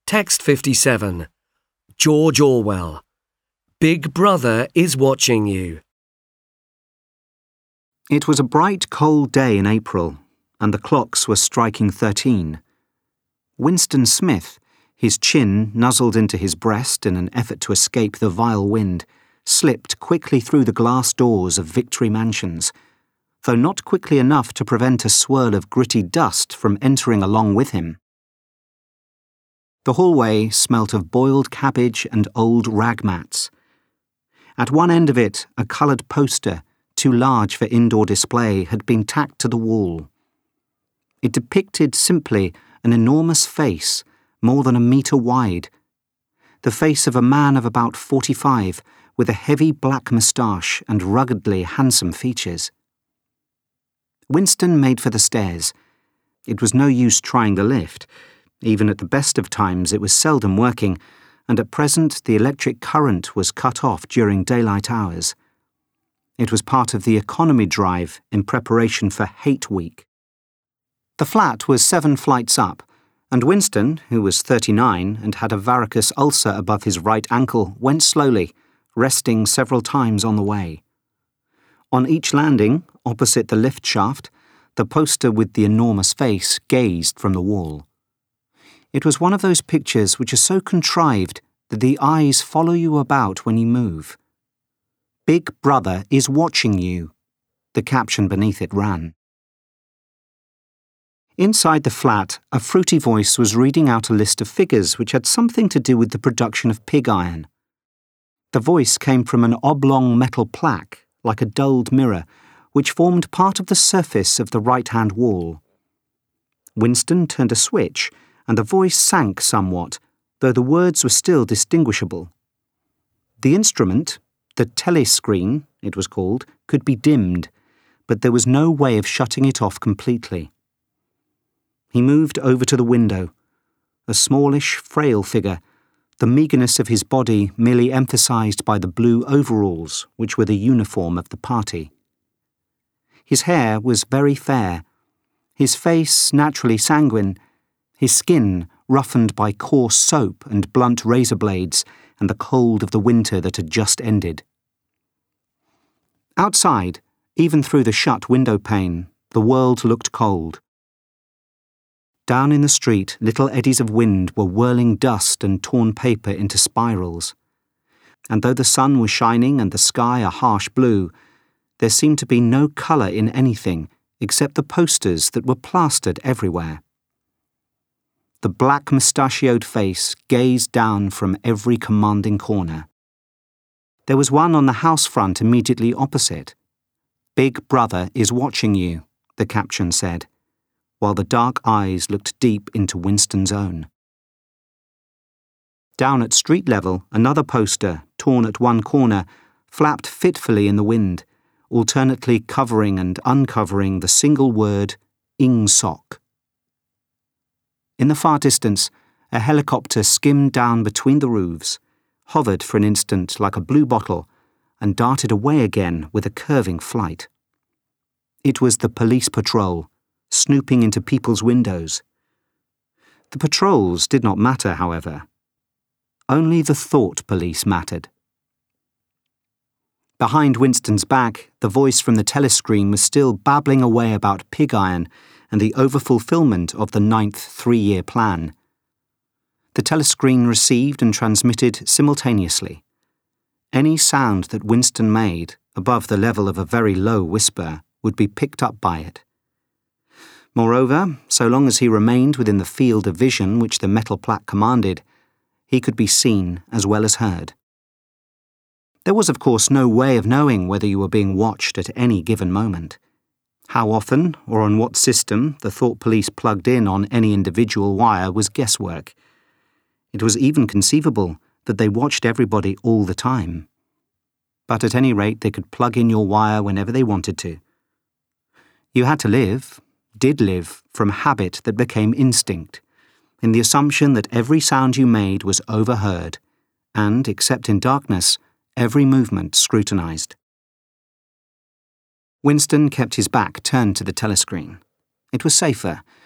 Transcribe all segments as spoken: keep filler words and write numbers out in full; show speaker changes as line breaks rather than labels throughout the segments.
Text fifty-seven. George Orwell. Big Brother is watching you.
It was a bright, cold day in April, and the clocks were striking thirteen. Winston Smith, his chin nuzzled into his breast in an effort to escape the vile wind, slipped quickly through the glass doors of Victory Mansions, though not quickly enough to prevent a swirl of gritty dust from entering along with him. The hallway smelt of boiled cabbage and old rag mats. At one end of it, a coloured poster, too large for indoor display, had been tacked to the wall. It depicted simply an enormous face, more than a metre wide. The face of a man of about forty-five, with a heavy black moustache and ruggedly handsome features. Winston made for the stairs. It was no use trying the lift. Even at the best of times it was seldom working, and at present the electric current was cut off during daylight hours. It was part of the economy drive in preparation for Hate Week. The flat was seven flights up, and Winston, who was thirty-nine and had a varicose ulcer above his right ankle, went slowly, resting several times on the way. On each landing, opposite the lift shaft, the poster with the enormous face gazed from the wall. It was one of those pictures which are so contrived that the eyes follow you about when you move. Big Brother is watching you, the caption beneath it ran. Inside the flat, a fruity voice was reading out a list of figures which had something to do with the production of pig iron. The voice came from an oblong metal plaque, like a dulled mirror, which formed part of the surface of the right-hand wall. Winston turned a switch, and the voice sank somewhat, though the words were still distinguishable. The instrument, the telescreen, it was called, could be dimmed, but there was no way of shutting it off completely. He moved over to the window, a smallish, frail figure, the meagreness of his body merely emphasized by the blue overalls, which were the uniform of the party. His hair was very fair, his face naturally sanguine, his skin roughened by coarse soap and blunt razor blades and the cold of the winter that had just ended. Outside, even through the shut window pane, the world looked cold. Down in the street, little eddies of wind were whirling dust and torn paper into spirals. And though the sun was shining and the sky a harsh blue, there seemed to be no colour in anything except the posters that were plastered everywhere. The black mustachioed face gazed down from every commanding corner. There was one on the house front immediately opposite. Big Brother is watching you, the caption said, while the dark eyes looked deep into Winston's own. Down at street level, another poster, torn at one corner, flapped fitfully in the wind, alternately covering and uncovering the single word, Ingsoc. In the far distance, a helicopter skimmed down between the roofs, hovered for an instant like a blue bottle, and darted away again with a curving flight. It was the police patrol, snooping into people's windows. The patrols did not matter, however. Only the thought police mattered. Behind Winston's back, the voice from the telescreen was still babbling away about pig iron and the overfulfillment of the ninth three-year plan. The telescreen received and transmitted simultaneously. Any sound that Winston made, above the level of a very low whisper, would be picked up by it. Moreover, so long as he remained within the field of vision which the metal plaque commanded, he could be seen as well as heard. There was, of course, no way of knowing whether you were being watched at any given moment. How often, or on what system, the thought police plugged in on any individual wire was guesswork. It was even conceivable that they watched everybody all the time. But at any rate, they could plug in your wire whenever they wanted to. You had to live, did live, from habit that became instinct, in the assumption that every sound you made was overheard, and, except in darkness, every movement scrutinized. Winston kept his back turned to the telescreen. It was safer.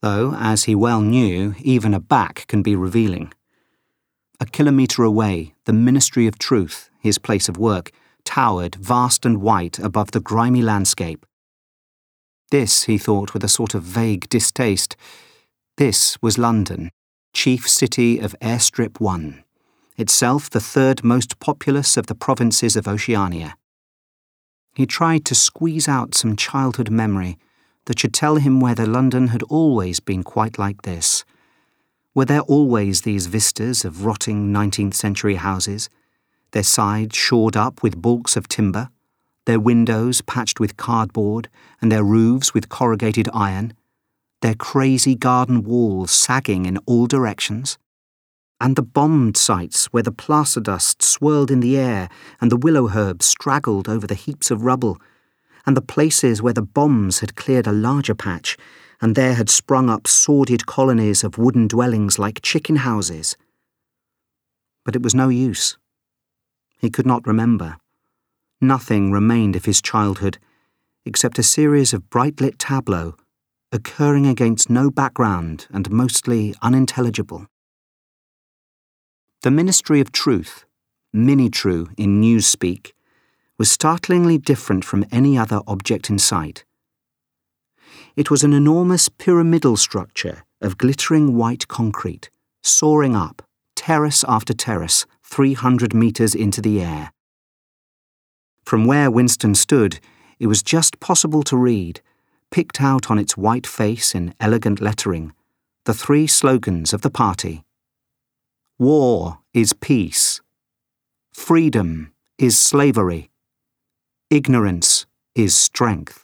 though, as he well knew, even a back can be revealing. A kilometre away, the Ministry of Truth, his place of work, towered vast and white above the grimy landscape. This, he thought with a sort of vague distaste, this was London, chief city of Airstrip One, itself the third most populous of the provinces of Oceania. He tried to squeeze out some childhood memory that should tell him whether London had always been quite like this. Were there always these vistas of rotting nineteenth century houses, their sides shored up with balks of timber, their windows patched with cardboard and their roofs with corrugated iron, their crazy garden walls sagging in all directions? And the bombed sites where the plaster dust swirled in the air and the willow herbs straggled over the heaps of rubble, and the places where the bombs had cleared a larger patch and there had sprung up sordid colonies of wooden dwellings like chicken houses. But it was no use. He could not remember. Nothing remained of his childhood except a series of bright-lit tableaux occurring against no background and mostly unintelligible. The Ministry of Truth, Mini-True in newspeak, was startlingly different from any other object in sight. It was an enormous pyramidal structure of glittering white concrete, soaring up, terrace after terrace, three hundred metres into the air. From where Winston stood, it was just possible to read, picked out on its white face in elegant lettering, the three slogans of the party. War is peace. Freedom is slavery. Ignorance is strength.